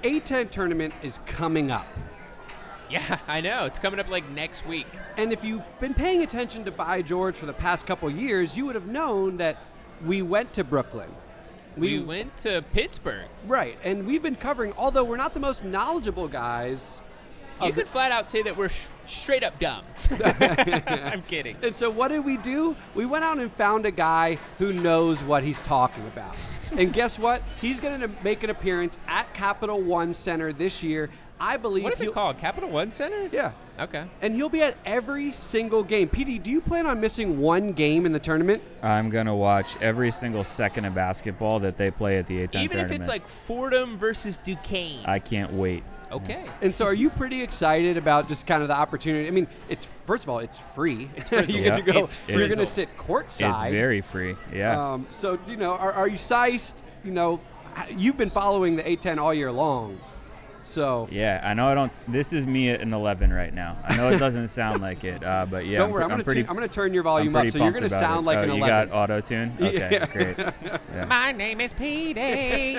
A10 tournament is coming up. Yeah, I know. It's coming up like next week. And if you've been paying attention to By George for the past couple years, you would have known that we went to Brooklyn. We went to Pittsburgh. Right, and we've been covering, although we're not the most knowledgeable guys. You could flat out say that we're straight up dumb. I'm kidding. And so what did we do? We went out and found a guy who knows what he's talking about. And guess what? He's going to make an appearance at Capital One Center this year. I believe. What is it called? Capital One Center? Yeah. Okay. And he'll be at every single game. PD, do you plan on missing one game in the tournament? I'm going to watch every single second of basketball that they play at the A10 tournament. Even if it's like Fordham versus Duquesne. I can't wait. Okay. And so are you pretty excited about just kind of the opportunity? I mean, first of all, it's free. It's free. You get to go. You're going to sit courtside. It's very free, yeah. So, are you sized? You've been following the A10 all year long. So yeah, I know this is me at an 11 right now. I know it doesn't sound like it, but yeah. Don't worry, I'm going to turn your volume up, so you're going to sound like an 11. You got auto tune? Okay, yeah. Great. Yeah. My name is Petey.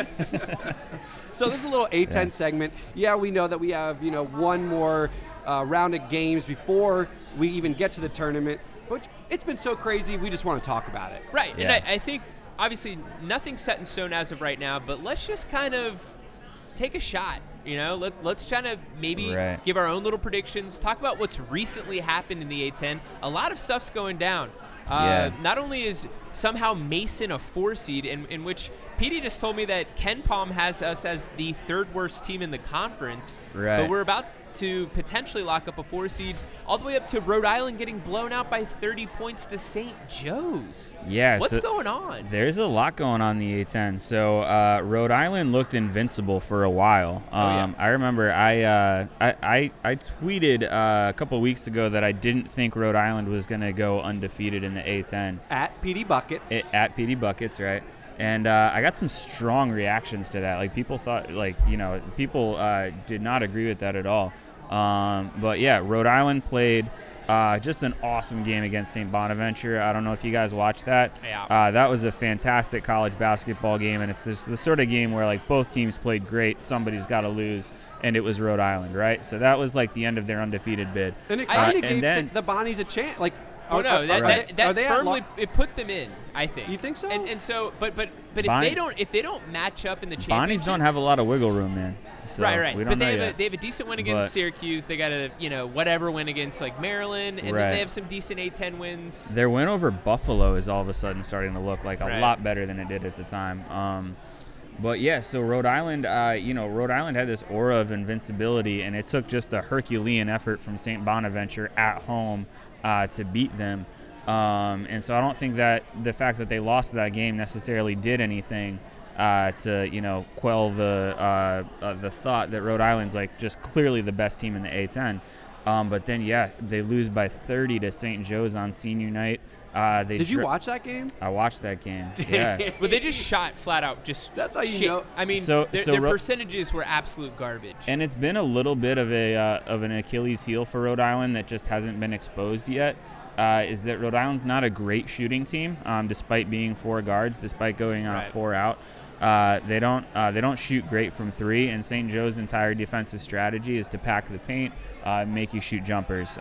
So this is a little A10 segment. Yeah, we know that we have one more round of games before we even get to the tournament, but it's been so crazy. We just want to talk about it. Right, yeah. And I think obviously nothing's set in stone as of right now, but let's just kind of take a shot. Let's try to maybe give our own little predictions, talk about what's recently happened in the A10. A lot of stuff's going down. Not only is somehow Mason a 4 seed, in which Petey just told me that Ken Palm has us as the third worst team in the conference, but we're about to potentially lock up a 4 seed, all the way up to Rhode Island getting blown out by 30 points to St. Joe's. Yeah. What's going on? There's a lot going on in the A10. So Rhode Island looked invincible for a while. I remember I tweeted a couple of weeks ago that I didn't think Rhode Island was going to go undefeated in the A10. At PD Buckets. At PD Buckets, right. And I got some strong reactions to that. Like, people thought, people did not agree with that at all. But yeah, Rhode Island played just an awesome game against St. Bonaventure. I don't know if you guys watched that. Yeah. That was a fantastic college basketball game, and it's the sort of game where both teams played great. Somebody's got to lose, and it was Rhode Island, right? So that was the end of their undefeated bid. And it kind of gave the Bonnies a chance. That firmly it put them in. I think. You think so? And so, but Bonnies, if they don't match up in the championship, Bonnies don't have a lot of wiggle room, man. So right. We don't But they have a decent win against Syracuse. They got a whatever win against Maryland, and then they have some decent A10 wins. Their win over Buffalo is all of a sudden starting to look like a lot better than it did at the time. But yeah, so Rhode Island, Rhode Island had this aura of invincibility, and it took just a Herculean effort from St. Bonaventure at home to beat them. And so I don't think that the fact that they lost that game necessarily did anything to quell the thought that Rhode Island's just clearly the best team in the A10. But then they lose by 30 to St. Joe's on senior night. Did you watch that game? I watched that game. Yeah. But they just shot flat out. That's how you shit. know. I mean, their percentages were absolute garbage. And it's been a little bit of an Achilles heel for Rhode Island that just hasn't been exposed yet. Is that Rhode Island's not a great shooting team, despite being 4 guards, despite going 4 out. They don't shoot great from 3, and St. Joe's entire defensive strategy is to pack the paint, make you shoot jumpers.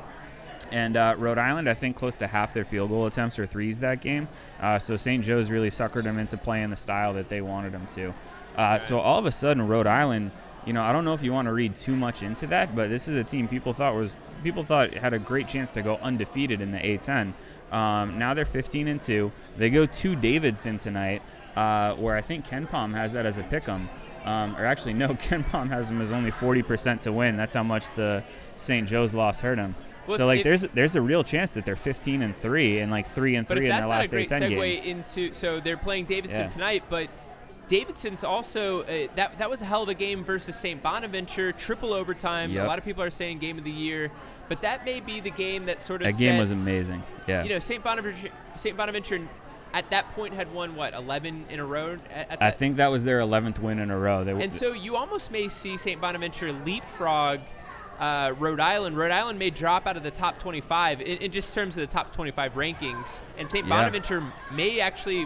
And Rhode Island, I think, close to half their field goal attempts are threes that game. So St. Joe's really suckered them into playing the style that they wanted them to. So all of a sudden, Rhode Island, I don't know if you want to read too much into that, but this is a team people thought had a great chance to go undefeated in the A10. Now they're 15-2. They go to Davidson tonight, where I think Ken Palm has that as a pick'em. Or actually, no, Ken Palm has them as only 40% to win. That's how much the St. Joe's loss hurt him. Well, so there's a real chance that they're 15-3 and 3-3 in their last 8-10 games. But that's not a great segue into. So they're playing Davidson tonight, but Davidson's also that was a hell of a game versus St. Bonaventure, triple overtime. Yep. A lot of people are saying game of the year, but that may be the game that sort of. That game was amazing. Yeah. St. Bonaventure at that point had won 11 in a row. I think that was their 11th win in a row. So you almost may see St. Bonaventure leapfrog Rhode Island. Rhode Island may drop out of the top 25 in just terms of the top 25 rankings, and St. Bonaventure may actually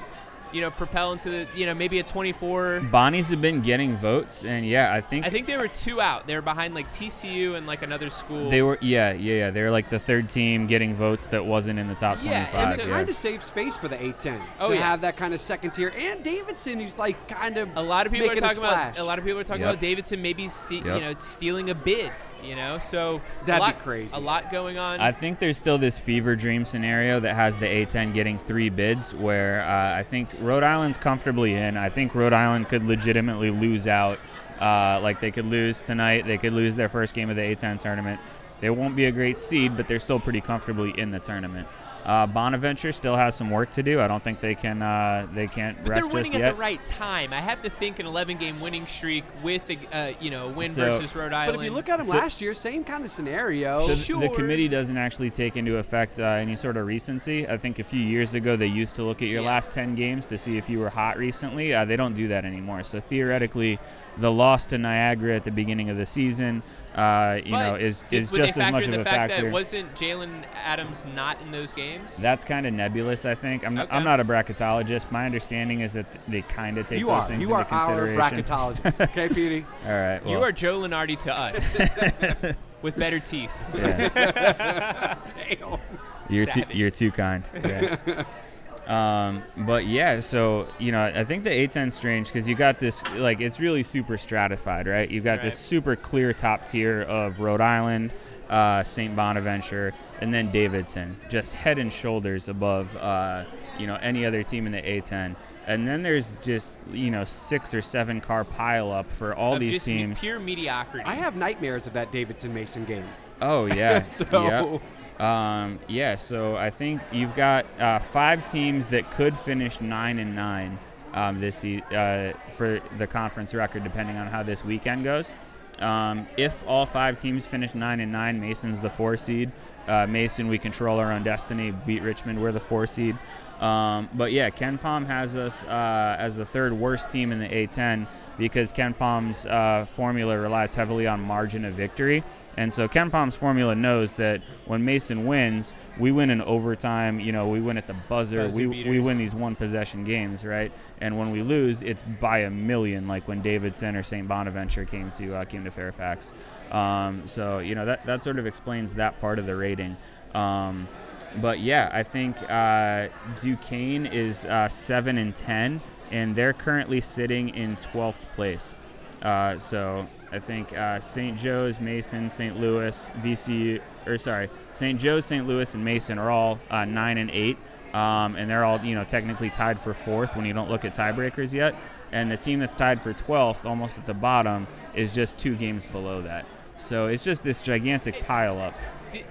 propel into the, maybe a 24. Bonnies have been getting votes, and I think they were 2 out. They were behind like TCU and like another school. They were, they were like the third team getting votes that wasn't in the top 25. And it kind of saves face for the A10 to have that kind of second tier, and Davidson, who's like kind of a lot of people are talking about. A lot of people are talking about Davidson maybe stealing a bid. So that'd be crazy. A lot going on. I think there's still this fever dream scenario that has the A10 getting 3 bids, where I think Rhode Island's comfortably in. I think Rhode Island could legitimately lose out. Like they could lose tonight. They could lose their first game of the A10 tournament. They won't be a great seed, but they're still pretty comfortably in the tournament. Bonaventure still has some work to do. I don't think they can't rest just yet. But they're winning at the right time. I have to think an 11-game winning streak with the win versus Rhode Island. But if you look at them last year, same kind of scenario. So the committee doesn't actually take into effect any sort of recency. I think a few years ago they used to look at your last 10 games to see if you were hot recently. They don't do that anymore. So theoretically, the loss to Niagara at the beginning of the season is just as much of a factor. That wasn't Jalen Adams not in those games? That's kind of nebulous, I think. I'm not a bracketologist. My understanding is that they kind of take those things into consideration. You are our bracketologist. Okay, Petey? All right. Well. You are Joe Lenardi to us with better teeth. Yeah. Damn. You're too kind. Yeah. So I think the A10's strange because you got this, like, it's really super stratified, right? You've got this super clear top tier of Rhode Island, St. Bonaventure, and then Davidson, just head and shoulders above, any other team in the A10. And then there's just, 6 or 7 car pile up for all these just teams. Pure mediocrity. I have nightmares of that Davidson-Mason game. Oh, yeah. So. Yep. So I think you've got 5 teams that could finish 9-9 for the conference record, depending on how this weekend goes. If all 5 teams finish 9-9, Mason's the 4 seed. Mason, we control our own destiny. Beat Richmond, we're the 4 seed. Ken Palm has us as the 3rd worst team in the A10 because Ken Palm's formula relies heavily on margin of victory. And so Ken Palm's formula knows that when Mason wins, we win in overtime, we win at the buzzer, we win these 1-possession games, right? And when we lose, it's by a million, like when Davidson or St. Bonaventure came to Fairfax. That sort of explains that part of the rating. I think Duquesne is 7-10, and they're currently sitting in 12th place. I think St. Joe's, Mason, St. Louis, St. Joe's, St. Louis, and Mason are all 9-8, and they're all technically tied for 4th when you don't look at tiebreakers yet. And the team that's tied for 12th, almost at the bottom, is just 2 games below that. So it's just this gigantic pile up.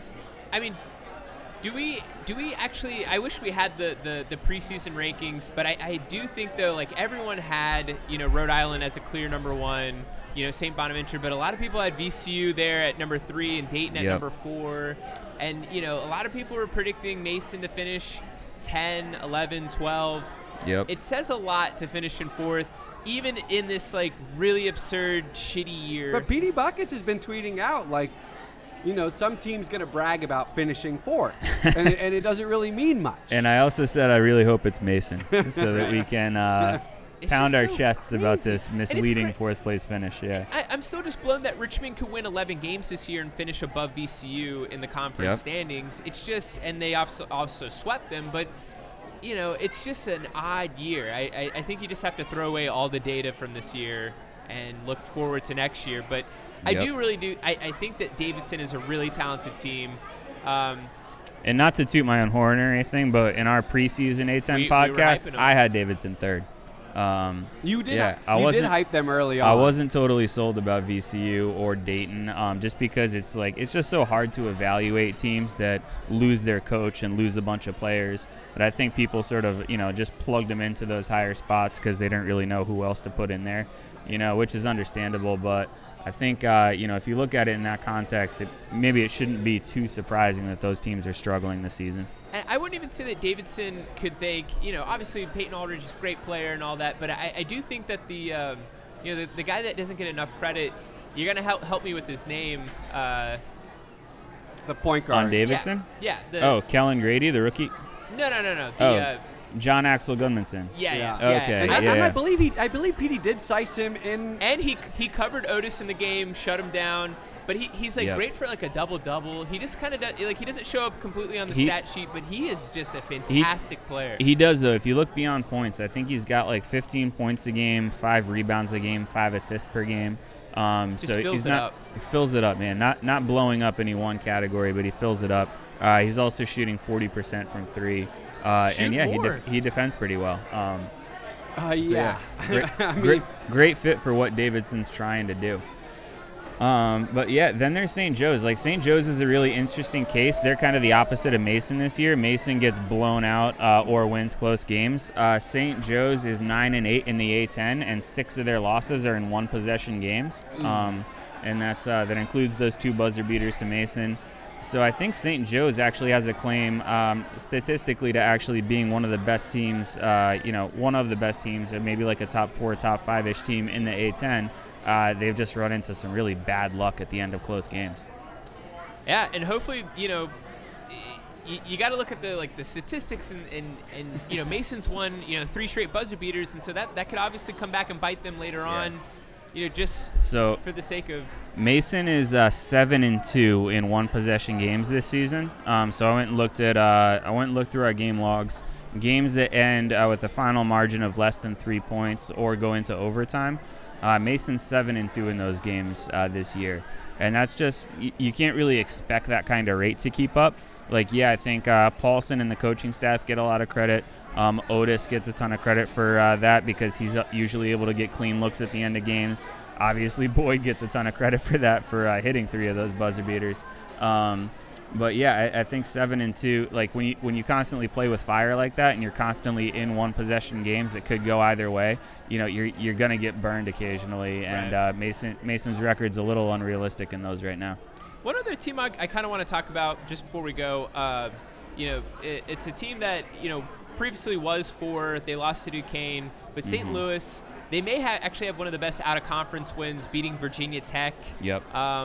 Do we actually? I wish we had the preseason rankings, but I do think though, like everyone had Rhode Island as a clear number 1. St. Bonaventure, but a lot of people had VCU there at number 3 and Dayton at number 4. And, a lot of people were predicting Mason to finish 10, 11, 12. Yep. It says a lot to finish in 4th, even in this, like, really absurd, shitty year. But Petey Buckets has been tweeting out, like, some team's going to brag about finishing 4th, and it doesn't really mean much. And I also said I really hope it's Mason so that we can pound our chests about this misleading 4th place finish. Yeah, I'm still just blown that Richmond could win 11 games this year and finish above VCU in the conference standings. It's just, and they also swept them, but it's just an odd year. I think you just have to throw away all the data from this year and look forward to next year. But I think that Davidson is a really talented team. And not to toot my own horn or anything, but in our preseason A10 podcast, I had Davidson 3rd. You did. Yeah, you did hype them early on. I wasn't totally sold about VCU or Dayton, just because it's just so hard to evaluate teams that lose their coach and lose a bunch of players. But I think people sort of just plugged them into those higher spots because they didn't really know who else to put in there, which is understandable. But I think if you look at it in that context, maybe it shouldn't be too surprising that those teams are struggling this season. And I wouldn't even say that Davidson could thank, obviously Peyton Aldridge is a great player and all that, but I do think that the guy that doesn't get enough credit, you're going to help me with his name. The point guard. On Davidson? Yeah. Kellen Grady, the rookie? No. John Axel Goodmanson. Yes. Okay. And I believe PD did size him in. And he covered Otis in the game, shut him down. But he's like great for like a double-double. He just kind of he doesn't show up completely on the stat sheet, but he is just a fantastic player. He does, though. If you look beyond points, I think he's got like 15 points a game, 5 rebounds a game, 5 assists per game. So he's not. He fills it up, man. Not blowing up any one category, but he fills it up. He's also shooting 40% from 3. He defends pretty well. Great fit for what Davidson's trying to do. But yeah, then there's St. Joe's. Like, St. Joe's is a really interesting case. They're kind of the opposite of Mason this year. Mason gets blown out or wins close games. St. Joe's is 9-8 in the A10, and 6 of their losses are in one-possession games. And that includes those 2 buzzer beaters to Mason. So I think St. Joe's actually has a claim statistically to actually being one of the best teams, one of the best teams, or maybe like a top 4, top 5-ish team in the A10. They've just run into some really bad luck at the end of close games. Yeah, and hopefully, you got to look at the statistics, and Mason's won 3 straight buzzer beaters, and so that could obviously come back and bite them later on. Just for the sake of Mason is 7-2 in one-possession games this season. So I went and looked through our game logs. Games that end with a final margin of less than 3 points or go into overtime. Mason's 7-2 in those games this year, and that's just you can't really expect that kind of rate to keep up. I think Paulson and the coaching staff get a lot of credit. Otis gets a ton of credit for that because he's usually able to get clean looks at the end of games. Obviously, Boyd gets a ton of credit for that for hitting 3 of those buzzer beaters. But yeah, I think 7-2. Like when you constantly play with fire like that, and you're constantly in one possession games that could go either way, you're gonna get burned occasionally. And right. Mason's record's a little unrealistic in those right now. One other team I kind of want to talk about just before we go. It's a team that previously was 4. They lost to Duquesne, but St. Louis, they may actually have one of the best out-of-conference wins, beating Virginia Tech. Yep.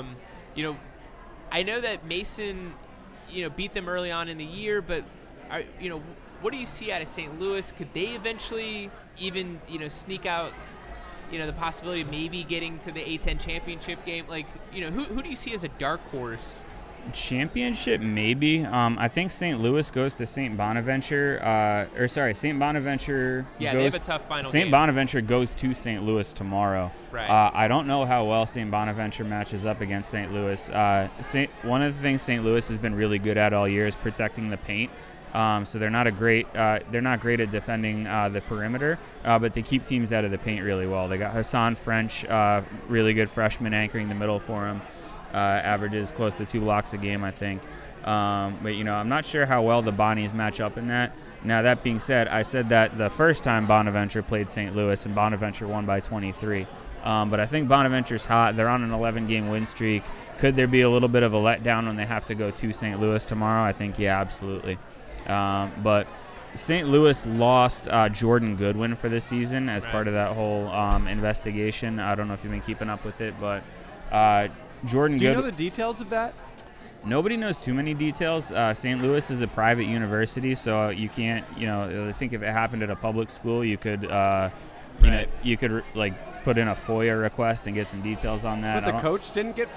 I know that Mason, beat them early on in the year, but what do you see out of St. Louis? Could they eventually even sneak out? The possibility of maybe getting to the A10 championship game. Who do you see as a dark horse? Championship, maybe. I think St. Louis goes to St. Bonaventure. St. Bonaventure. Yeah, they have a tough final St. game. Bonaventure goes to St. Louis tomorrow. Right. I don't know how well St. Bonaventure matches up against St. Louis. One of the things St. Louis has been really good at all year is protecting the paint. So they're not great at defending the perimeter, but they keep teams out of the paint really well. They got Hassan French, really good freshman, anchoring the middle for them. Averages close to 2 blocks a game, I think. But I'm not sure how well the Bonnies match up in that. Now, that being said, I said that the first time Bonaventure played St. Louis, and Bonaventure won by 23. But I think Bonaventure's hot. They're on an 11-game win streak. Could there be a little bit of a letdown when they have to go to St. Louis tomorrow? I think, yeah, absolutely. But St. Louis lost Jordan Goodwin for the season as part of that whole investigation. I don't know if you've been keeping up with it, but Jordan Goodwin. Do you know the details of that? Nobody knows too many details. St. Louis is a private university, so you can't, I think if it happened at a public school, you could, you could put in a FOIA request and get some details on that. But the coach didn't get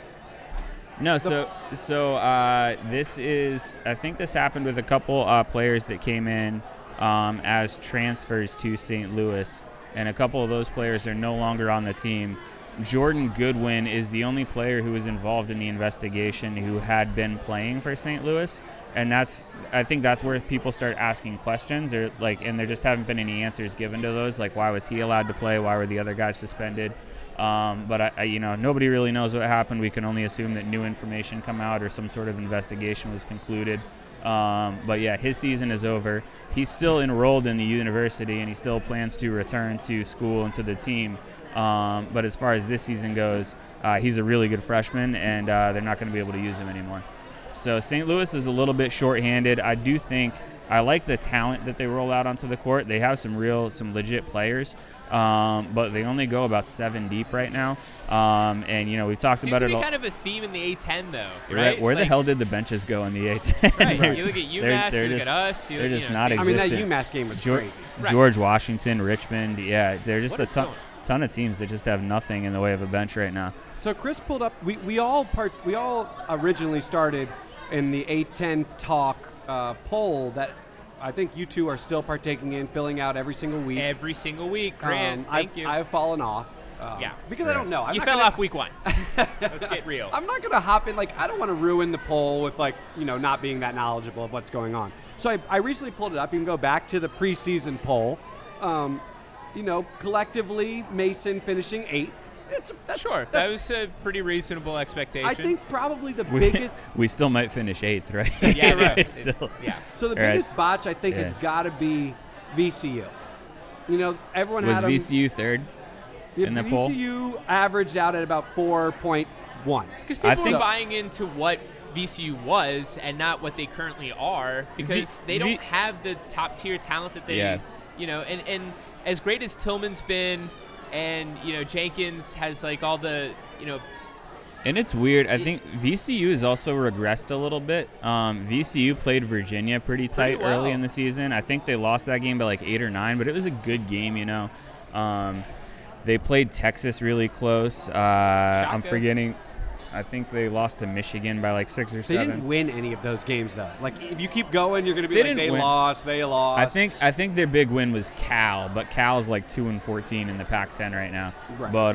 No, so this is, I think this happened with a couple players that came in as transfers to St. Louis, and a couple of those players are no longer on the team. Jordan Goodwin is the only player who was involved in the investigation who had been playing for St. Louis, and I think that's where people start asking questions, and there just haven't been any answers given to those, why was he allowed to play, why were the other guys suspended? But nobody really knows what happened. We can only assume that new information come out or some sort of investigation was concluded. But yeah, his season is over. He's still enrolled in the university, and he still plans to return to school and to the team. But as far as this season goes, he's a really good freshman, and they're not going to be able to use him anymore. So St. Louis is a little bit shorthanded. I do think I like the talent that they roll out onto the court. They have some legit players, but they only go about 7 deep right now. And we talked about it. Seems to be kind of a theme in the A10 though, right? Where the hell did the benches go in the A10? Right. You look at UMass, you look at us. They're just not existent. existent. I mean, that UMass game was crazy. George Washington, Richmond, they're just a ton of teams that just have nothing in the way of a bench right now. So Chris pulled up. We all originally started in the A10 talk poll that I think you two are still partaking in, filling out every single week. Every single week, Grant. Thank you. I've fallen off. Because I don't know. You fell off week 1. Let's get real. I'm not going to hop in. I don't want to ruin the poll with, not being that knowledgeable of what's going on. So I recently pulled it up. You can go back to the preseason poll. Collectively, Mason finishing 8th. That was a pretty reasonable expectation. I think probably the biggest... We still might finish 8th, right? Yeah, right. It's still... Yeah. So the biggest botch, I think, has got to be VCU. Everyone was had VCU 3rd in the poll? VCU averaged out at about 4.1. Because people are buying into what VCU was and not what they currently are, because they don't have the top-tier talent that they... And as great as Tillman's been... And, Jenkins has, all the, And it's weird. I think VCU has also regressed a little bit. VCU played Virginia pretty tight early in the season. I think they lost that game by 8 or 9, but it was a good game, They played Texas really close. I'm forgetting. I think they lost to Michigan by 6 or 7. They didn't win any of those games, though. If you keep going, you're going to be they lost. I think their big win was Cal, but Cal's 2-14 in the Pac-10 right now. Right. But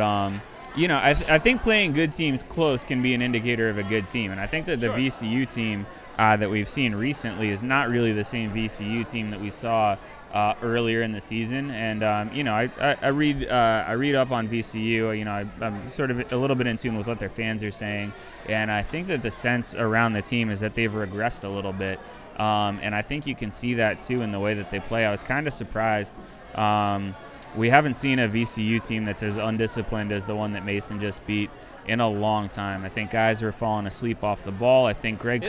I think playing good teams close can be an indicator of a good team, and I think that the VCU team that we've seen recently is not really the same VCU team that we saw earlier in the season. And I read up on VCU. I'm sort of a little bit in tune with what their fans are saying, and I think that the sense around the team is that they've regressed a little bit, and I think you can see that too in the way that they play. I was kind of surprised. We haven't seen a VCU team that's as undisciplined as the one that Mason just beat in a long time. I think guys are falling asleep off the ball. I think Greg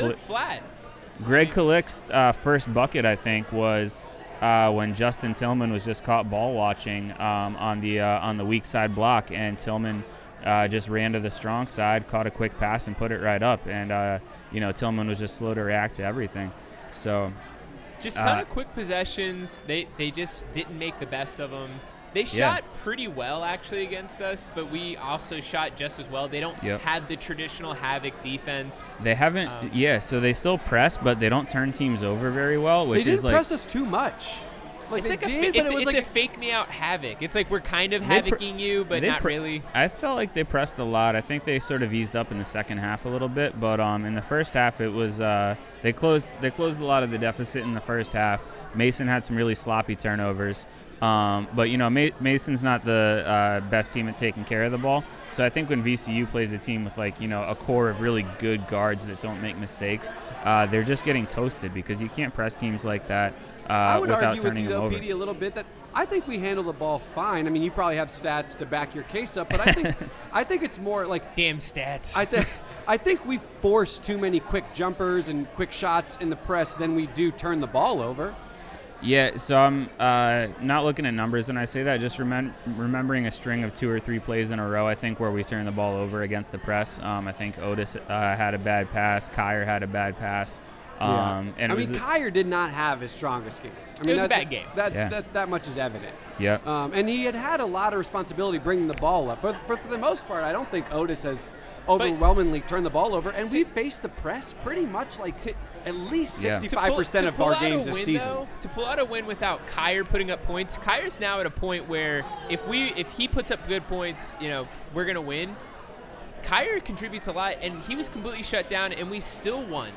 Kulick's first bucket, I think, was when Justin Tillman was just caught ball watching on the weak side block, and Tillman just ran to the strong side, caught a quick pass, and put it right up. And Tillman was just slow to react to everything. So just a ton of quick possessions. They just didn't make the best of them. They shot pretty well, actually, against us, but we also shot just as well. They don't have the traditional Havoc defense. They haven't, so they still press, but they don't turn teams over very well, which they is didn't press us too much. It's a fake me out Havoc. It's we're kind of havocing you, but not really. I felt like they pressed a lot. I think they sort of eased up in the second half a little bit, but in the first half it was they closed a lot of the deficit in the first half. Mason had some really sloppy turnovers. But Mason's not the best team at taking care of the ball. So I think when VCU plays a team with a core of really good guards that don't make mistakes, they're just getting toasted because you can't press teams like that without turning them over. I would argue with you, though, Petey, a little bit that I think we handle the ball fine. I mean, you probably have stats to back your case up, but I think it's more damn stats. I think we force too many quick jumpers and quick shots in the press than we do turn the ball over. Yeah, so I'm not looking at numbers when I say that, just remembering a string of 2 or 3 plays in a row, I think, where we turned the ball over against the press. I think Otis had a bad pass. Kyer had a bad pass. And Kyer did not have his strongest game. It was a bad game. That much is evident. Yeah. And he had a lot of responsibility bringing the ball up. But for the most part, I don't think Otis has overwhelmingly turned the ball over. And we faced the press pretty much at least 65% of our games this season. To pull out a win without Kyer putting up points, Kyer's now at a point where if he puts up good points, we're going to win. Kyer contributes a lot, and he was completely shut down, and we still won.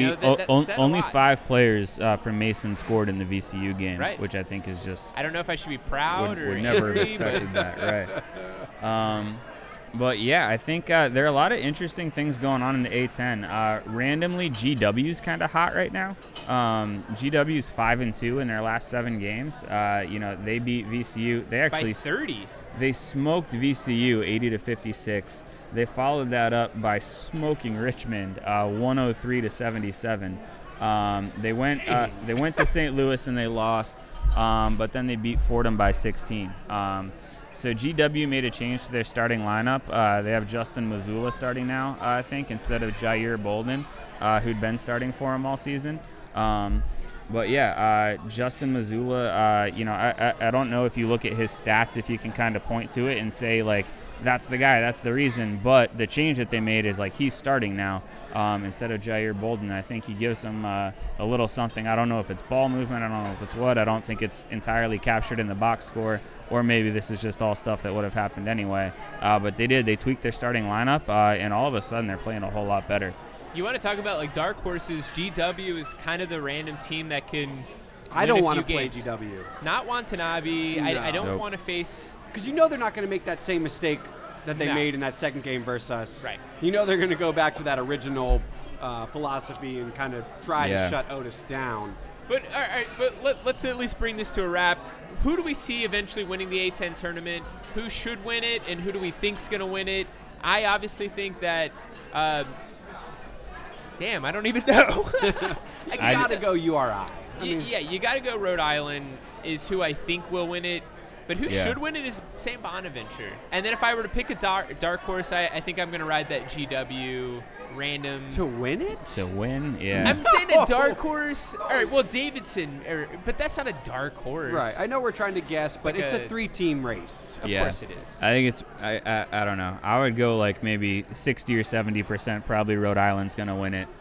Only 5 players from Mason scored in the VCU game, right, which I think is just... I don't know if I should be proud or... Would never have expected that, right. But, yeah, I think there are a lot of interesting things going on in the A10. Randomly, GW's kind of hot right now. GW's 5-2 in their last 7 games. They beat VCU. They actually... By 30. They smoked VCU 80-56. They followed that up by smoking Richmond 103-77. They went to St. Louis and they lost, but then they beat Fordham by 16. So GW made a change to their starting lineup. They have Justin Mazzulla starting now, I think, instead of Jair Bolden, who'd been starting for them all season. But yeah, Justin Mazzulla, I don't know if you look at his stats, if you can kind of point to it and say, like, that's the guy, that's the reason. But the change that they made is, like, he's starting now instead of Jair Bolden. I think he gives them a little something. I don't know if it's ball movement. I don't know if it's what. I don't think it's entirely captured in the box score, or maybe this is just all stuff that would have happened anyway. But they tweaked their starting lineup, and all of a sudden they're playing a whole lot better. You want to talk about, like, dark horses? GW is kind of the random team that can I don't want to play GW. Not Watanabe. No. I don't want to face... Because you know they're not going to make that same mistake that they made in that second game versus us. Right. You know they're going to go back to that original philosophy and kind of try to shut Otis down. But all right, but let's at least bring this to a wrap. Who do we see eventually winning the A10 tournament? Who should win it, and who do we think's going to win it? I obviously think that... damn, I don't even know. I got to go URI. You got to go Rhode Island is who I think will win it. But who should win it is St. Bonaventure. And then if I were to pick a dark horse, I think I'm going to ride that GW random. To win it? To win, yeah. I'm saying a dark horse. All right, well, Davidson, but that's not a dark horse. Right. I know we're trying to guess, but it's a 3-team race. Of course it is. I think it's, I don't know. I would go like maybe 60 or 70% probably Rhode Island's going to win it.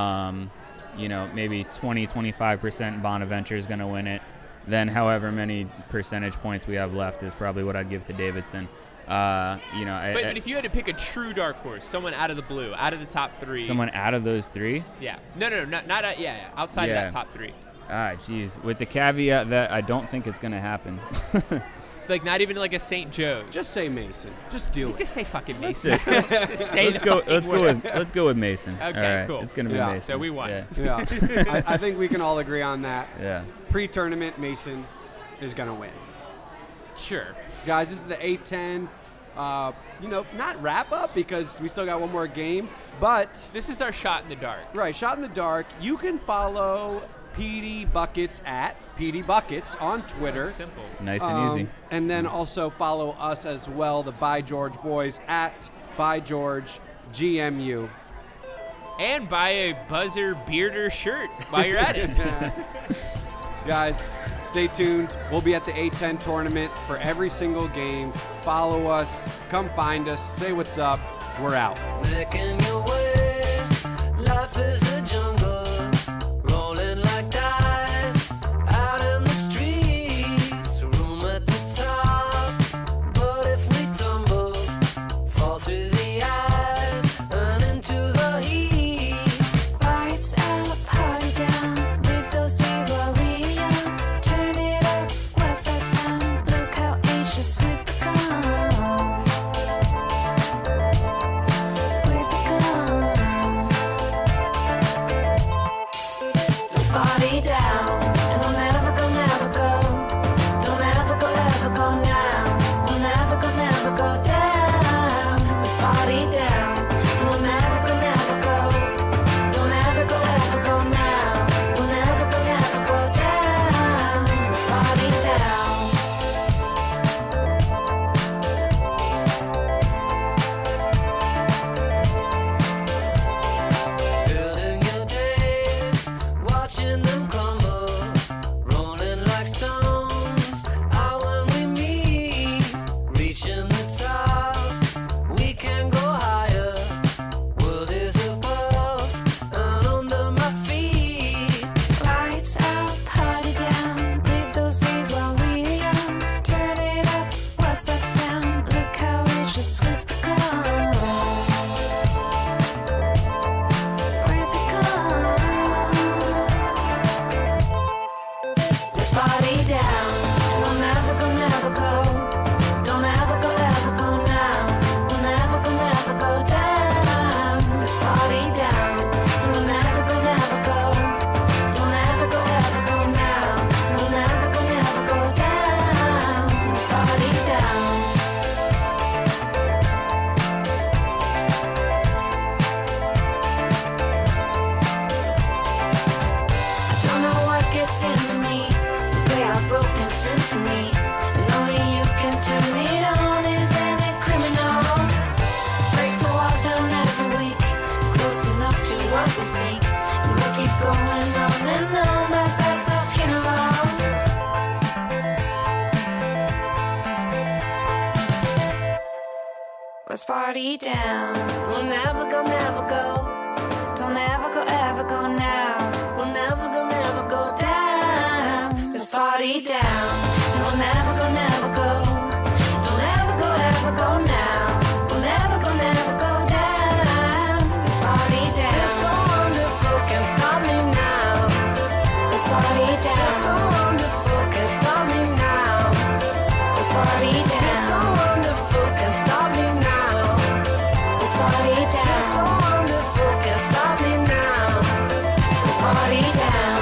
Maybe 20, 25% Bonaventure's going to win it. Then however many percentage points we have left is probably what I'd give to Davidson. But if you had to pick a true dark horse, someone out of the blue, out of the top three. Someone out of those three? Yeah. No, not outside of that top three. Geez. With the caveat that I don't think it's going to happen. Like not even like a St. Joe's. Just say Mason. Just do it. Just say fucking Mason. Let's go with Mason. Okay, right. cool. It's going to be Mason. So we won. Yeah. I think we can all agree on that. Yeah. Pre-tournament, Mason is going to win. Sure. Guys, this is the A10. Not wrap up because we still got one more game, but this is our shot in the dark. Right, shot in the dark. You can follow PD Buckets at PD Buckets on Twitter. That's simple. Nice and easy. And then also follow us as well, the By George Boys at By George GMU. And buy a Buzzer Bearder shirt while you're at it. Guys, stay tuned. We'll be at the A10 tournament for every single game. Follow us. Come find us. Say what's up. We're out. Making your way. Life is a jungle. Rolling like dice. Out in the streets. Room at the top. But if we tumble, fall through the eyes and into the heat. Lights out, party down. Live those days while we are young. Turn it up, what's that sound? Look how ageless we've become. We've become. Let's party down. We'll never go Don't ever go now. We'll never go down. Let's party down. We'll never go Don't ever go now. We'll never go down. Let's party down. It's so wonderful, can't stop me now. Let's party It's so down. wonderful, can't stop me now. Let's party It's so down. wonderful, can't stop me now. Let's party It's so down. wonderful, can't stop me now. Let's party down.